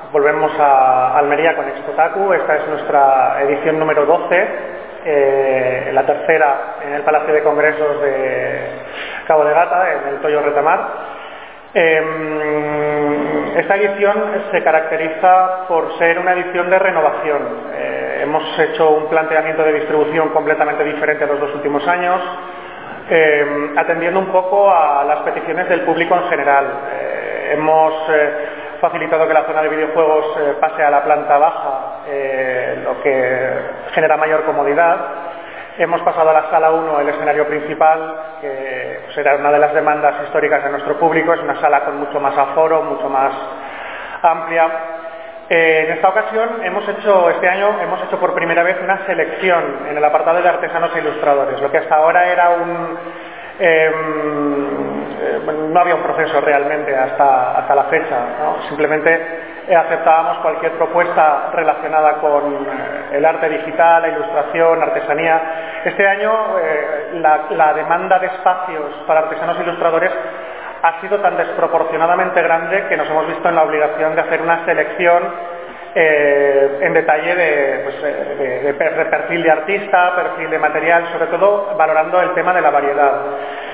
Volvemos a Almería con Expotaku. Esta es nuestra edición número 12, la tercera en el Palacio de Congresos de Cabo de Gata, en el Toyo Retamar. Esta edición se caracteriza por ser una edición de renovación. Hemos hecho un planteamiento de distribución completamente diferente a los dos últimos años, atendiendo un poco a las peticiones del público en general. Hemos facilitado que la zona de videojuegos pase a la planta baja, lo que genera mayor comodidad. Hemos pasado a la sala 1, el escenario principal, que pues, era una de las demandas históricas de nuestro público. Es una sala con mucho más aforo, mucho más amplia. En esta ocasión, este año hemos hecho por primera vez una selección en el apartado de artesanos e ilustradores. Lo que hasta ahora era no había un proceso realmente hasta la fecha, ¿no? Simplemente aceptábamos cualquier propuesta relacionada con el arte digital, la ilustración, artesanía. Este año la demanda de espacios para artesanos e ilustradores ha sido tan desproporcionadamente grande que nos hemos visto en la obligación de hacer una selección en detalle de perfil de artista, perfil de material, sobre todo valorando el tema de la variedad.